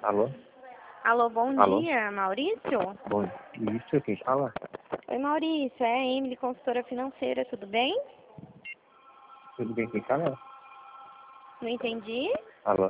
Alô? Alô, bom Alô? dia, Maurício? Bom, isso, quem fala? Oi, Maurício, é a Emily, consultora financeira, tudo bem? Tudo bem, quem fala? Não entendi. Alô?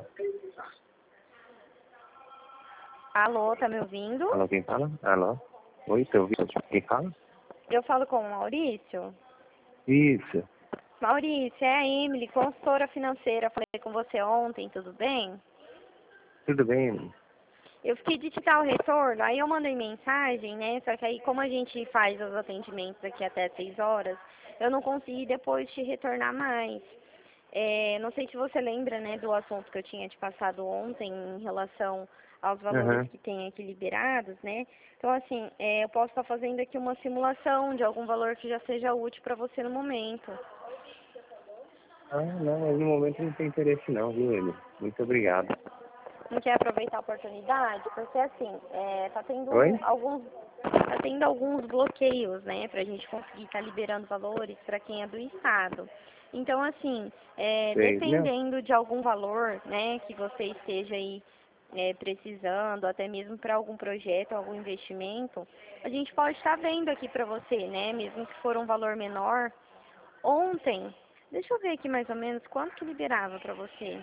Alô, tá me ouvindo? Alô, quem fala? Alô? Oi, tô ouvindo. Quem fala? Eu falo com o Maurício? Isso. Maurício, é a Emily, consultora financeira, falei com você ontem, tudo bem? Tudo bem? Eu fiquei de te dar o retorno, aí eu mandei mensagem, né? Só que aí, como a gente faz os atendimentos aqui até 6 horas, eu não consegui depois te retornar mais. Não sei se você lembra, né, do assunto que eu tinha te passado ontem em relação aos valores Aham. que tem aqui liberados, né? Então, assim, eu posso estar fazendo aqui uma simulação de algum valor que já seja útil para você no momento. Ah, não, mas no momento não tem interesse não, viu, ele? Muito obrigado. Não quer aproveitar a oportunidade? Porque, assim, Oi? tá tendo alguns bloqueios, né, para a gente conseguir estar liberando valores para quem é do Estado. Então, assim, Sei. Não. dependendo de algum valor, né, que você esteja aí precisando, até mesmo para algum projeto, algum investimento, a gente pode estar vendo aqui para você, né, mesmo que for um valor menor. Ontem, deixa eu ver aqui mais ou menos quanto que liberava para você.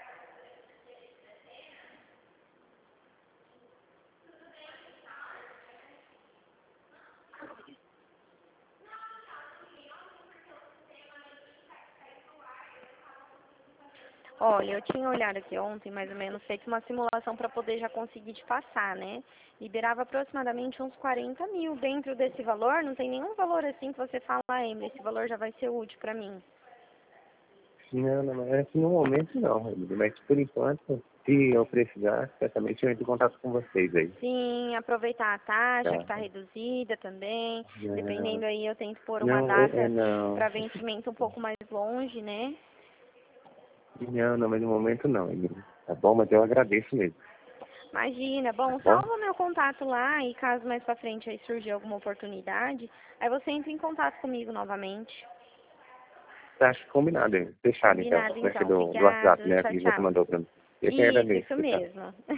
Olha, eu tinha olhado aqui ontem, mais ou menos, feito uma simulação para poder já conseguir te passar, né? Liberava aproximadamente uns 40 mil. Dentro desse valor, não tem nenhum valor assim que você fala, ah, Emily, esse valor já vai ser útil para mim. Não, não, é que no momento não, Emily, mas por enquanto, se eu precisar, certamente eu entro em contato com vocês aí. Sim, aproveitar a taxa que Tá. está reduzida também. Não, Dependendo aí, eu tento pôr uma não, data não. para vencimento um pouco mais longe, né? Não, não, mas no momento não, Emily. Tá bom, mas eu agradeço mesmo. Imagina, Tá bom, bom? salva meu contato lá e caso mais pra frente aí surgir alguma oportunidade, aí você entra em contato comigo novamente. Tá, acho combinado, hein? Fechado então. Combinado Vai ser então. do WhatsApp, Obrigado. né? Tchau, Que você tchau. mandou pra mim. Eu que agradeço, Isso tchau. mesmo.